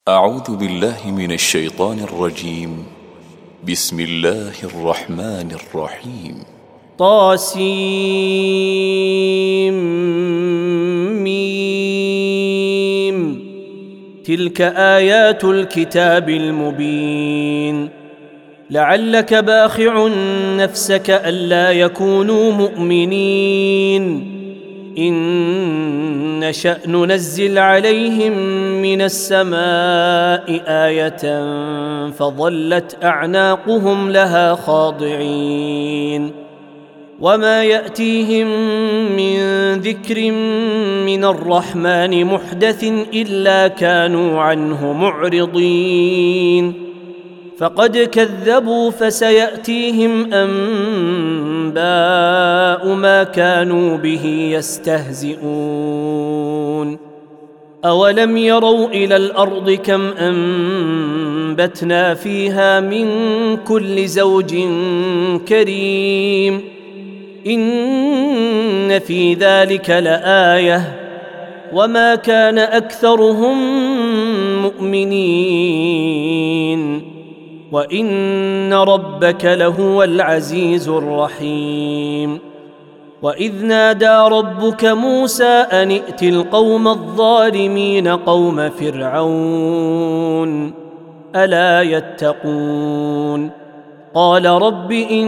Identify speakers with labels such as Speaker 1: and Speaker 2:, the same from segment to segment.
Speaker 1: أعوذ بالله من الشيطان الرجيم. بسم الله الرحمن الرحيم.
Speaker 2: طاسيم. تلك آيات الكتاب المبين. لعلك باخع نفسك ألا يكونوا مؤمنين إن نشأ ننزل عليهم من السماء آية فظلت أعناقهم لها خاضعين وما يأتيهم من ذكر من الرحمن محدث إلا كانوا عنه معرضين فقد كذبوا فسيأتيهم أنباء ما كانوا به يستهزئون أولم يروا إلى الأرض كم أنبتنا فيها من كل زوج كريم إن في ذلك لآية وما كان أكثرهم مؤمنين وإن ربك لهو العزيز الرحيم وإذ نادى ربك موسى أن ائت القوم الظالمين قوم فرعون ألا يتقون قال رب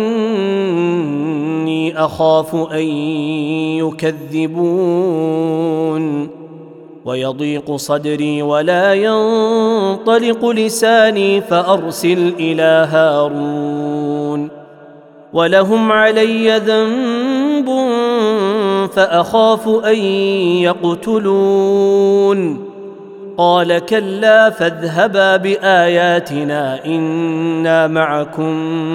Speaker 2: إني أخاف أن يكذبون ويضيق صدري ولا ينطلق لساني فأرسل إلى هارون ولهم علي ذنب فأخاف أن يقتلون قال كلا فاذهبا بآياتنا إنا معكم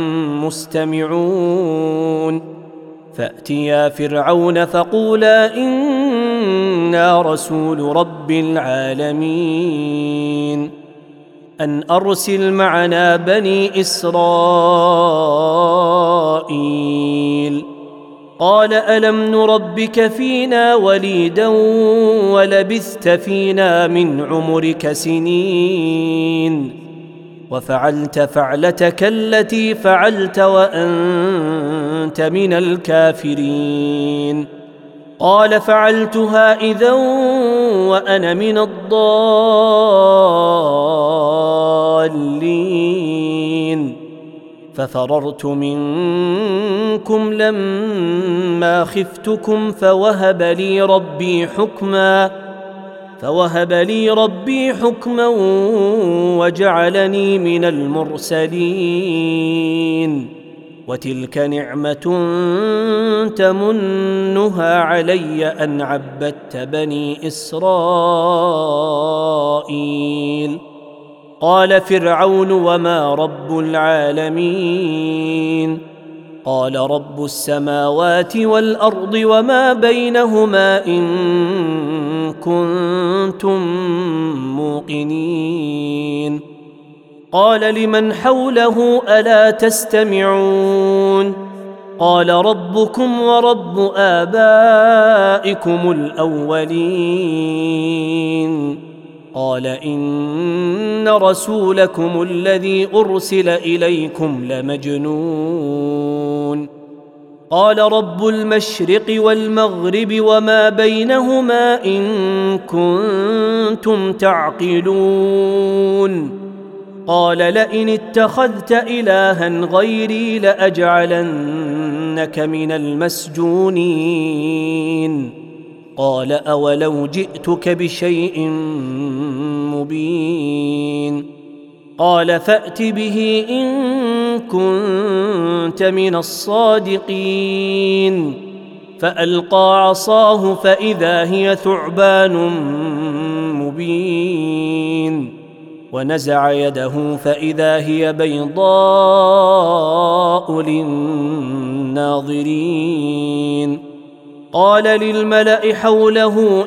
Speaker 2: مستمعون فأتيا فرعون فقولا إنا رسول رب العالمين أن أرسل معنا بني إسرائيل قال ألم نربك فينا وليدا ولبثت فينا من عمرك سنين وفعلت فعلتك التي فعلت وأنت من الكافرين قال فعلتها إذا وأنا من الضالين ففررت منكم لما خفتكم فوهب لي ربي حكما وجعلني من المرسلين وتلك نعمة تمنها علي أن عبدت بني إسرائيل قال فرعون وما رب العالمين قال رب السماوات والأرض وما بينهما إن كنتم موقنين قال لمن حوله ألا تستمعون قال ربكم ورب آبائكم الأولين قال إن رسولكم الذي أرسل إليكم لمجنون قال رب المشرق والمغرب وما بينهما إن كنتم تعقلون قال لئن اتخذت إلها غيري لأجعلنك من المسجونين قال أولو جئتك بشيء مبين قال فأت به إن كنت من الصادقين فألقى عصاه فإذا هي ثعبان مبين ونزع يده فإذا هي بيضاء للناظرين قال للملأ حوله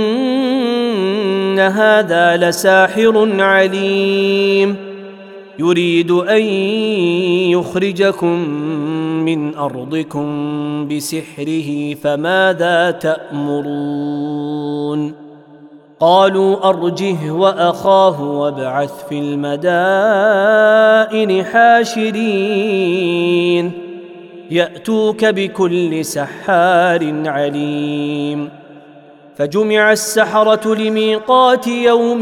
Speaker 2: إن هذا لساحر عليم يريد أن يخرجكم من أرضكم بسحره فماذا تأمرون قالوا أرجه وأخاه وابعث في المدائن حاشرين يأتوك بكل سحار عليم. فجمع السحرة لميقات يوم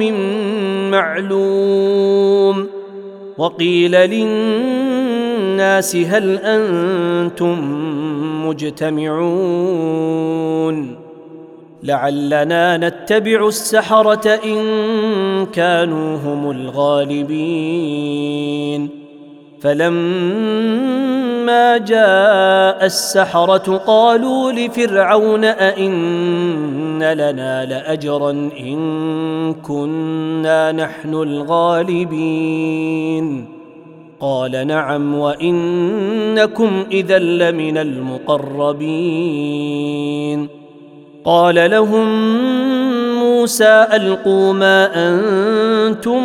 Speaker 2: معلوم وقيل للناس هل أنتم مجتمعون لعلنا نتبع السحرة إن كانوا هم الغالبين. فلما جاء السحرة قالوا لفرعون أئن لنا لأجرا إن كنا نحن الغالبين قال نعم وإنكم إذا لمن المقربين. قال لهم موسى ألقوا ما أنتم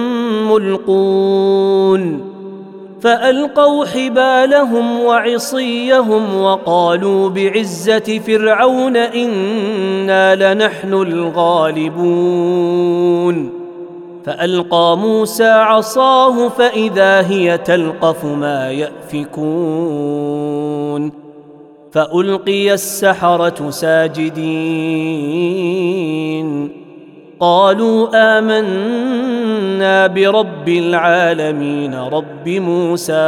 Speaker 2: ملقون فألقوا حبالهم وعصيهم وقالوا بعزة فرعون إنا لنحن الغالبون. فألقى موسى عصاه فإذا هي تلقف ما يأفكون فألقي السحرة ساجدين قالوا آمنا برب العالمين رب موسى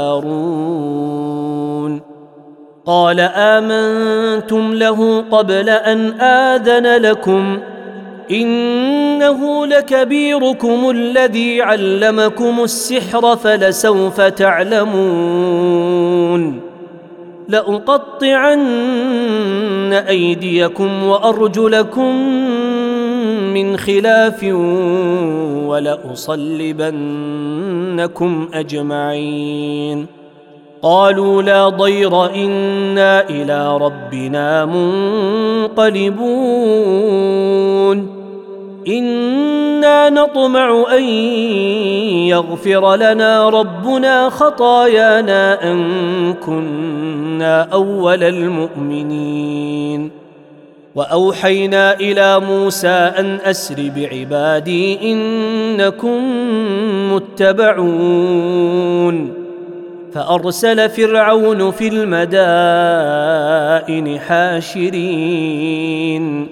Speaker 2: وهارون. قال آمنتم له قبل أن آذن لكم إنه لكبيركم الذي علمكم السحر فلسوف تعلمون لأقطعن أيديكم وأرجلكم من خلاف ولأصلبنكم أجمعين. قالوا لا ضير إنا إلى ربنا منقلبون إنا نطمع أن يغفر لنا ربنا خطايانا أن كنا أول المؤمنين. وأوحينا إلى موسى أن أسر بعبادي إنكم متبعون فأرسل فرعون في المدائن حاشرين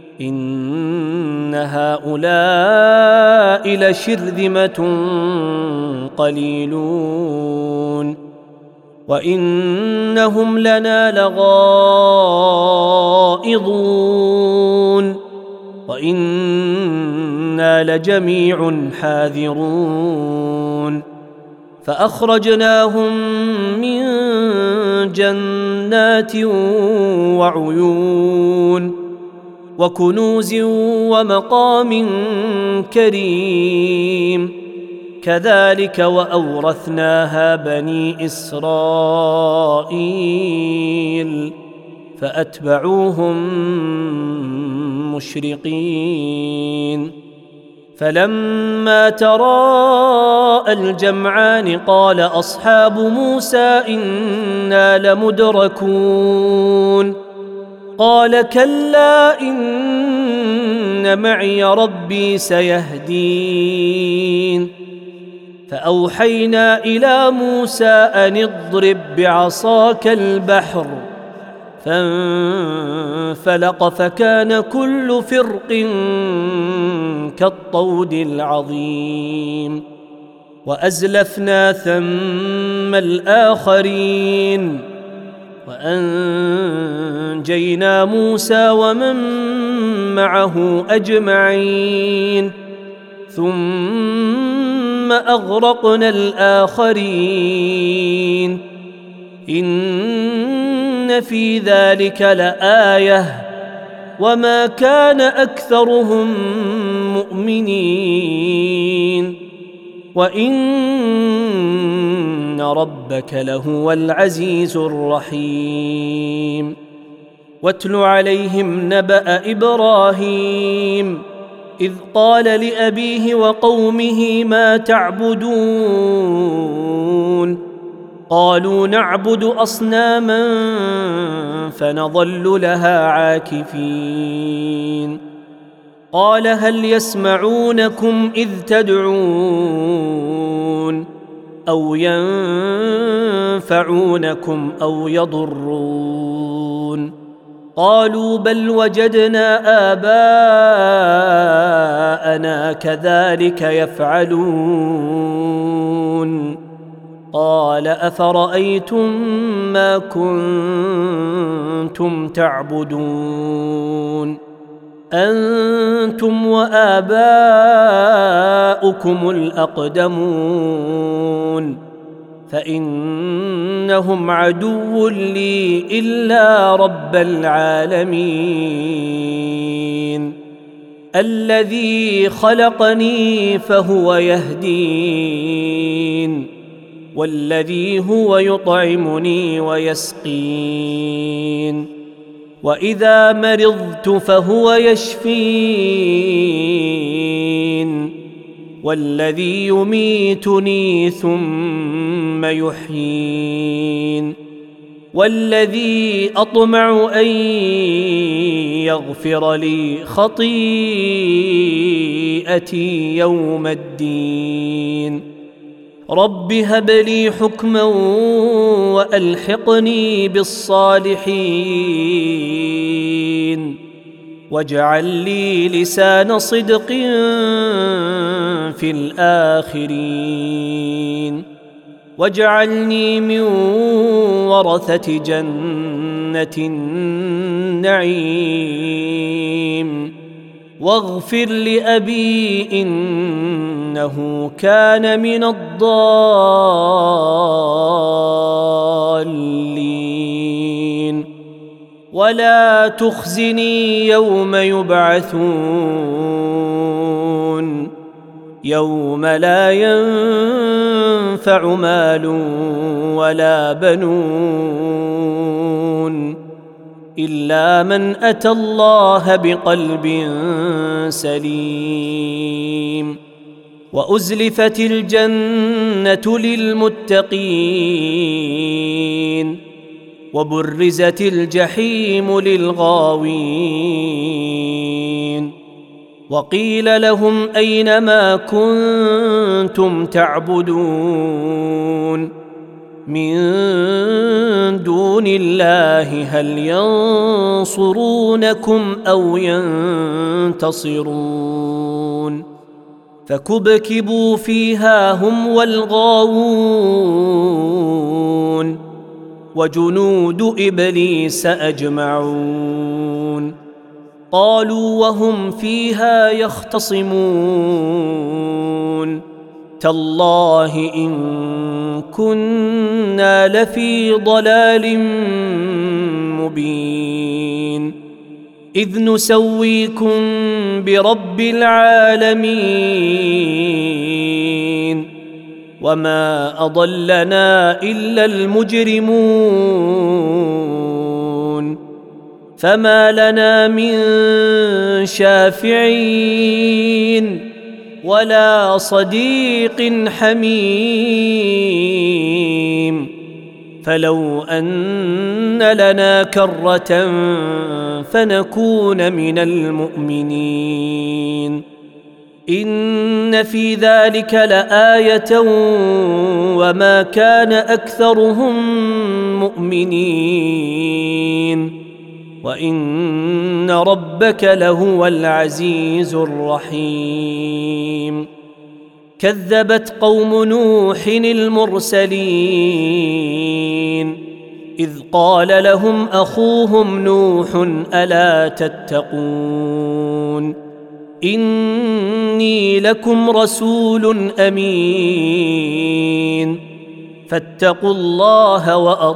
Speaker 2: إن هؤلاء لشرذمة قليلون وإنهم لنا لغائظون وإنا لجميع حاذرون. فأخرجناهم من جنات وعيون وكنوز ومقام كريم كذلك وأورثناها بني إسرائيل فأتبعوهم مشرقين. فلما تراءى الجمعان قال أصحاب موسى إنا لمدركون قال كلا إن معي ربي سيهدين. فأوحينا إلى موسى أن اضرب بعصاك البحر فانفلق فكان كل فرق كالطود العظيم وأزلفنا ثم الآخرين وأنجينا موسى ومن معه أجمعين ثم أغرقنا الآخرين إن في ذلك لآية وما كان أكثرهم مؤمنين وإن ربك لهو العزيز الرحيم. واتل عليهم نبأ إبراهيم إذ قال لأبيه وقومه ما تعبدون قالوا نعبد أصناما فنظل لها عاكفين قال هل يسمعونكم إذ تدعون أو ينفعونكم أو يضرون قالوا بل وجدنا آباءنا كذلك يفعلون قال أفرأيتم ما كنتم تعبدون أنتم وآباؤكم الأقدمون فإنهم عدو لي إلا رب العالمين الذي خلقني فهو يهدين والذي هو يطعمني ويسقين وإذا مرضت فهو يشفين والذي يميتني ثم يحيين والذي أطمع أن يغفر لي خطيئتي يوم الدين رب هب لي حكما وألحقني بالصالحين واجعل لي لسان صدق في الآخرين واجعلني من ورثة جنة النعيم واغفر لأبي إنه كان من الضالين ولا تخزني يوم يبعثون يوم لا ينفع مال ولا بنون إلا من أتى الله بقلب سليم وأزلفت الجنة للمتقين وبرزت الجحيم للغاوين وقيل لهم أين ما كنتم تعبدون من دون الله هل ينصرونكم أو ينتصرون فكبكبوا فيها هم والغاوون وجنود إبليس أجمعون قالوا وهم فيها يختصمون تالله إن كنا لفي ضلال مبين إذ نسويكم برب العالمين وما أضلنا إلا المجرمون فما لنا من شافعين ولا صديق حميم فلو أن لنا كرة فنكون من المؤمنين إن في ذلك لآية وما كان أكثرهم مؤمنين وإن ربك لهو العزيز الرحيم كذبت قوم نوح المرسلين إذ قال لهم أخوهم نوح ألا تتقون إني لكم رسول أمين فاتقوا الله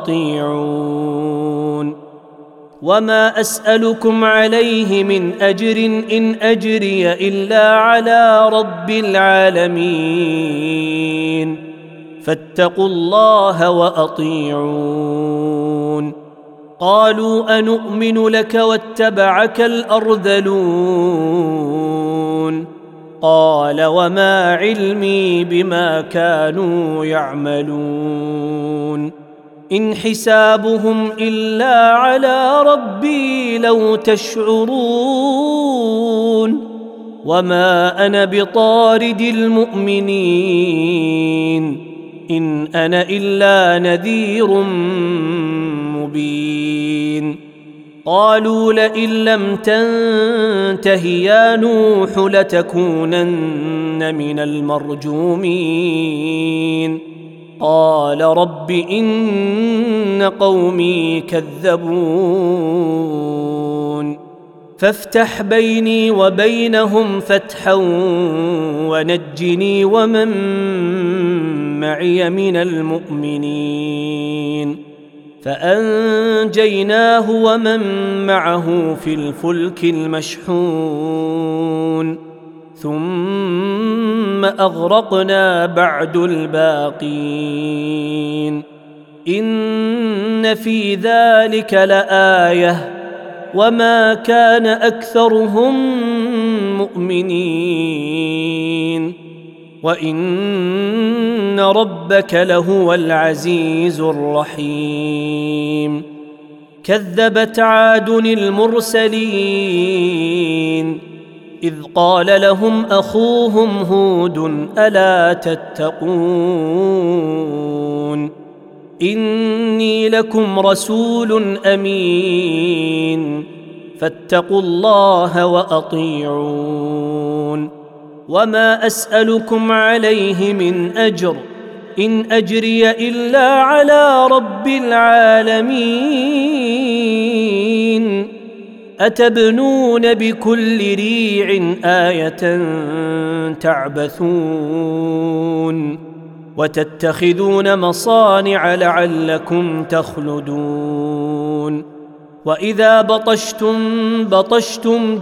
Speaker 2: وأطيعون وما أسألكم عليه من أجر إن أجري إلا على رب العالمين فاتقوا الله وأطيعون قالوا أنؤمن لك واتبعك الأرذلون قال وما علمي بما كانوا يعملون إن حسابهم إلا على ربي لو تشعرون وما أنا بطارد المؤمنين إن أنا إلا نذير مبين قالوا لئن لم تنته يا نوح لتكونن من المرجومين قال رب إن قومي كذبون فافتح بيني وبينهم فتحا ونجني ومن معي من المؤمنين فأنجيناه ومن معه في الفلك المشحون ثم أغرقنا بعد الباقين إن في ذلك لآية وما كان أكثرهم مؤمنين وإن ربك لهو العزيز الرحيم كذبت عاد المرسلين إذ قال لهم أخوهم هود ألا تتقون إني لكم رسول أمين فاتقوا الله وأطيعون وما أسألكم عليه من أجر إن أجري إلا على رب العالمين أتبنون بكل ريع آية تعبثون وتتخذون مصانع لعلكم تخلدون وإذا بطشتم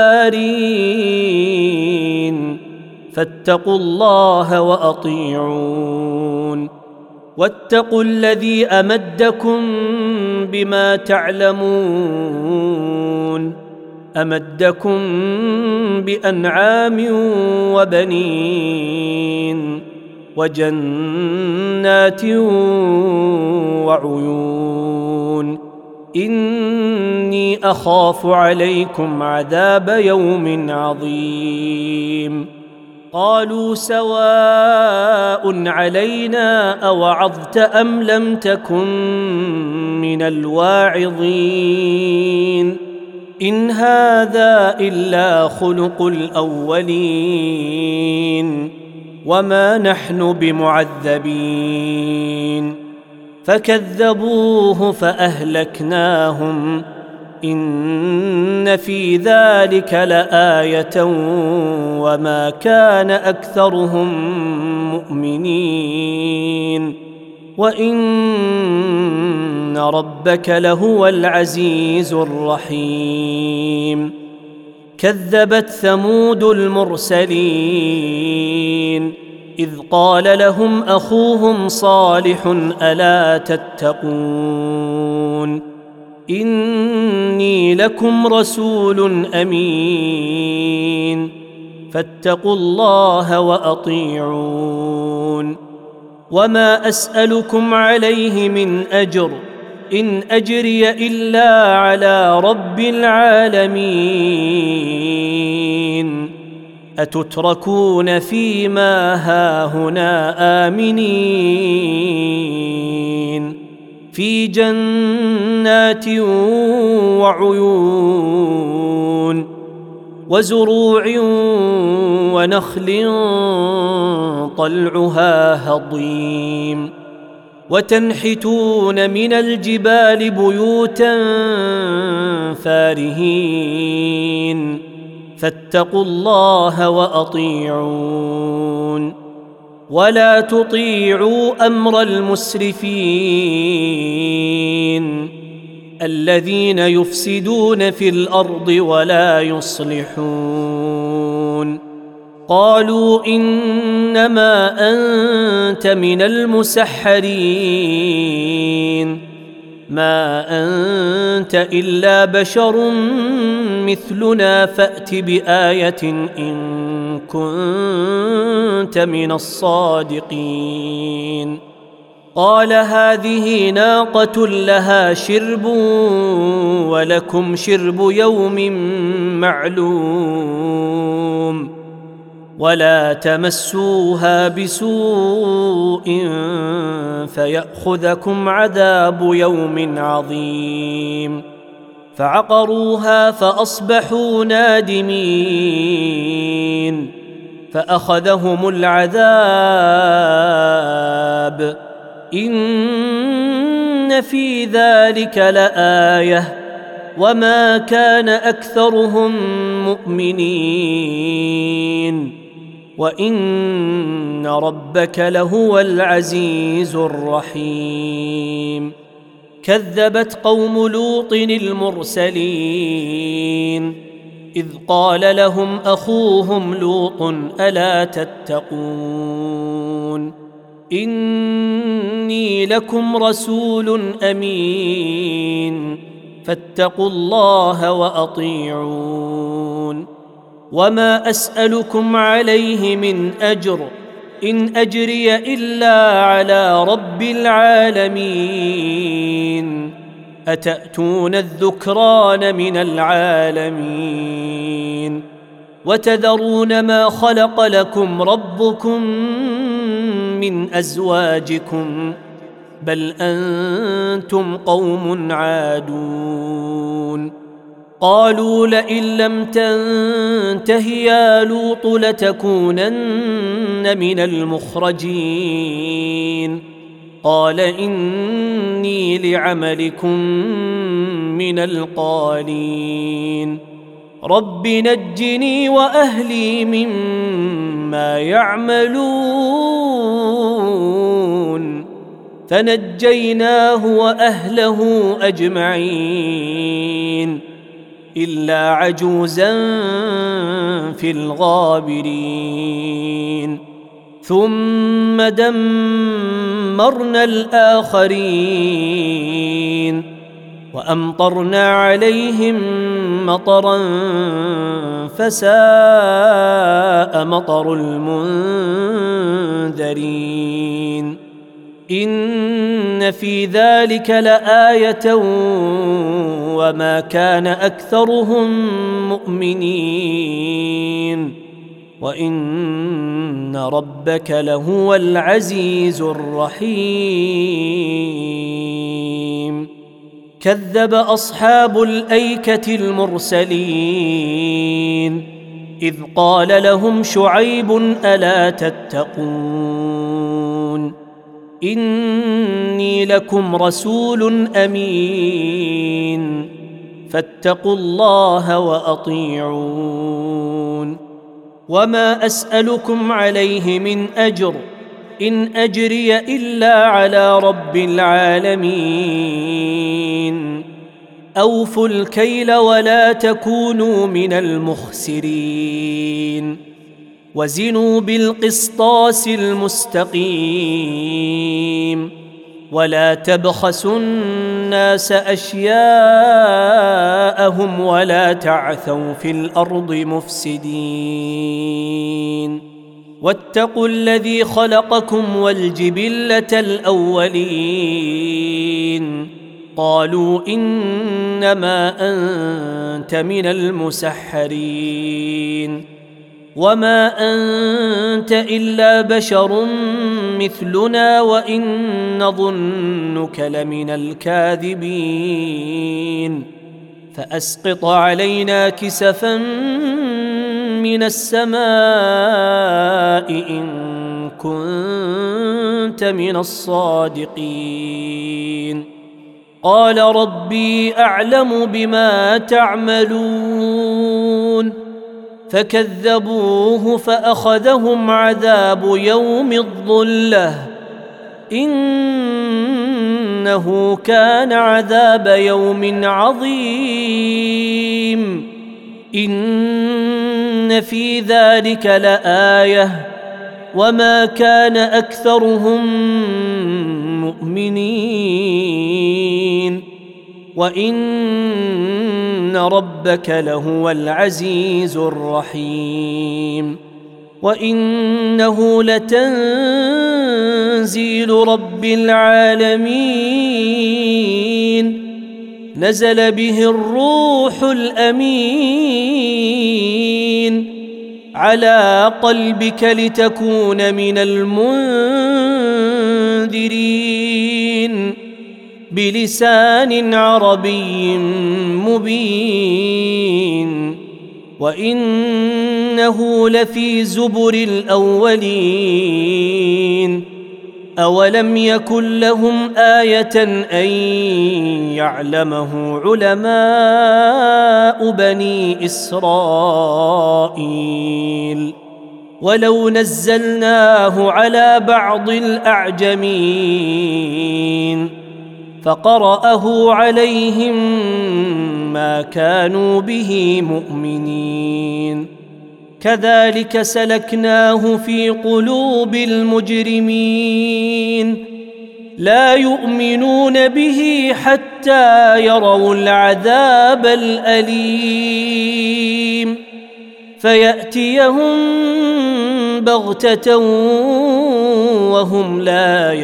Speaker 2: جبارين فاتقوا الله وأطيعون واتقوا الذي أمدكم بما تعلمون أمدكم بأنعام وبنين وجنات وعيون إني أخاف عليكم عذاب يوم عظيم قالوا سواء علينا أوعظت أم لم تكن من الواعظين إن هذا إلا خلق الأولين وما نحن بمعذبين فكذبوه فأهلكناهم إن في ذلك لآية وما كان أكثرهم مؤمنين وإن ربك لهو العزيز الرحيم كذبت ثمود المرسلين إذ قال لهم أخوهم صالح ألا تتقون إني لكم رسول أمين فاتقوا الله وأطيعون وما أسألكم عليه من أجر إن أجري إلا على رب العالمين أتتركون فيما هاهنا آمنين في جنات وعيون وزروع ونخل طلعها هضيم وتنحتون من الجبال بيوتا فارهين فاتقوا الله وأطيعون ولا تطيعوا أمر المسرفين الذين يفسدون في الأرض ولا يصلحون قالوا إنما أنت من المسحرين ما أنت إلا بشر مثلنا فأت بآية إن كنت من الصادقين قال هذه ناقة لها شرب ولكم شرب يوم معلوم ولا تمسوها بسوء فيأخذكم عذاب يوم عظيم فعقروها فأصبحوا نادمين فأخذهم العذاب إن في ذلك لآية وما كان أكثرهم مؤمنين وإن ربك لهو العزيز الرحيم كذبت قوم لوط المرسلين إذ قال لهم أخوهم لوط ألا تتقون إني لكم رسول أمين فاتقوا الله وأطيعون وما أسألكم عليه من أجر إن أجري إلا على رب العالمين أتأتون الذكران من العالمين وتذرون ما خلق لكم ربكم من أزواجكم بل أنتم قوم عادون قالوا لئن لم تنته يا لوط لتكونن من المخرجين قال إني لعملكم من القالين رب نجني وأهلي مما يعملون فنجيناه وأهله أجمعين إلا عجوزا في الغابرين ثم دمرنا الآخرين وأمطرنا عليهم مطرا فساء مطر المنذرين إن في ذلك لآية وما كان أكثرهم مؤمنين وإن ربك لهو العزيز الرحيم كذب أصحاب الأيكة المرسلين إذ قال لهم شعيب ألا تتقون إني لكم رسول أمين فاتقوا الله وأطيعون وما أسألكم عليه من أجر إن أجري إلا على رب العالمين أوفوا الكيل ولا تكونوا من المخسرين وزنوا بالقسطاس المستقيم ولا تبخسوا الناس أشياءهم ولا تعثوا في الأرض مفسدين واتقوا الذي خلقكم والجبلة الأولين قالوا إنما أنت من المسحرين وما أنت إلا بشر مثلنا وإن نظنك لمن الكاذبين فأسقط علينا كسفا من السماء إن كنت من الصادقين قال ربي أعلم بما تعملون فكذبوه فأخذهم عذاب يوم الظلة إنه كان عذاب يوم عظيم إن في ذلك لآية وما كان أكثرهم مؤمنين وإن ربك لهو العزيز الرحيم وإنه لتنزيل تنزيل رب العالمين نزل به الروح الأمين على قلبك لتكون من المنذرين بلسان عربي مبين وإنه لفي زبر الأولين أولم يكن لهم آية أن يعلمه علماء بني إسرائيل ولو نزلناه على بعض الأعجمين فقرأه عليهم ما كانوا به مؤمنين كذلك سلكناه في قلوب المجرمين لا يؤمنون به حتى يروا العذاب الأليم فيأتيهم بغتة وهم لا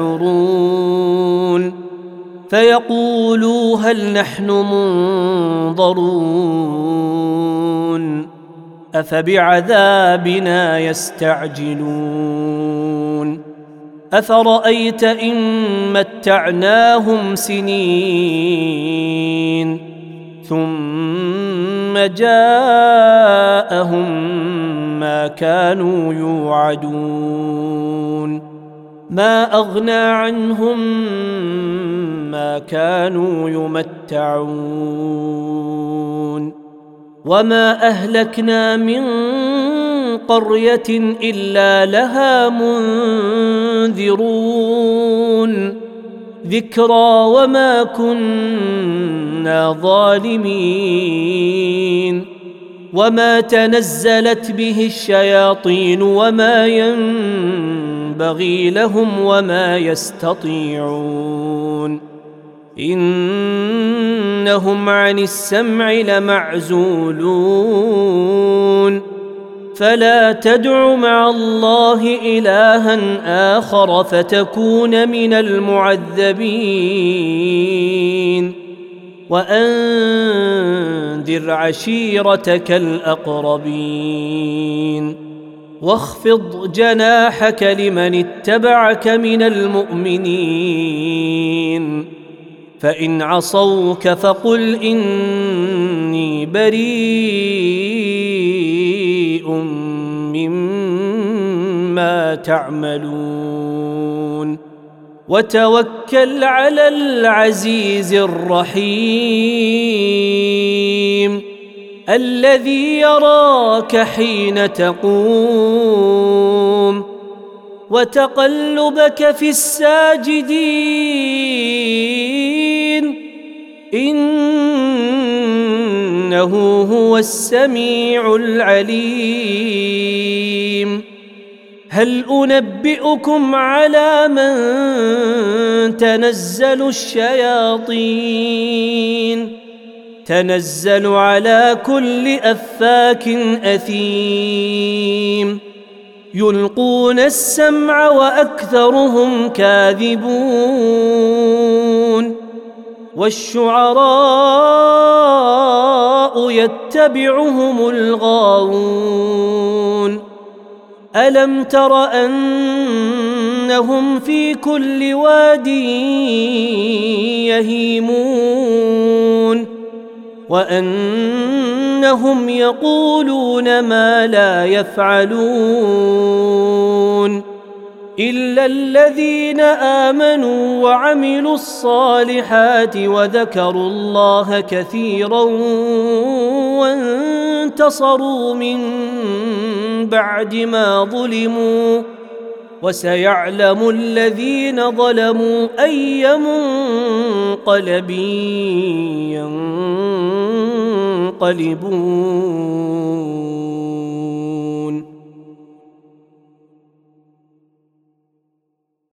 Speaker 2: يشعرون فيقولوا هل نحن منظرون أفبعذابنا يستعجلون أفرأيت إن متعناهم سنين ثم جاءهم ما كانوا يوعدون ما أغنى عنهم ما كانوا يمتعون وما أهلكنا من قرية إلا لها منذرون ذكرى وما كنا ظالمين وما تنزلت به الشياطين وما ينبغي لهم وما يستطيعون إنهم عن السمع لمعزولون فلا تدع مع الله إلها آخر فتكون من المعذبين وأنذر عشيرتك الأقربين واخفض جناحك لمن اتبعك من المؤمنين فإن عصوك فقل إني بريء مما تعملون وتوكل على العزيز الرحيم الذي يراك حين تقوم وتقلبك في الساجدين إنه هو السميع العليم هل أنبئكم على من تنزل الشياطين تنزل على كل أفاك أثيم يلقون السمع وأكثرهم كاذبون والشعراء يتبعهم الغاوون ألم تر أنهم في كل واد يهيمون وأنهم يقولون ما لا يفعلون إلا الذين آمنوا وعملوا الصالحات وذكروا الله كثيرا وانتصروا من بعد ما ظلموا وسيعلم الذين ظلموا أي منقلب ينقلبون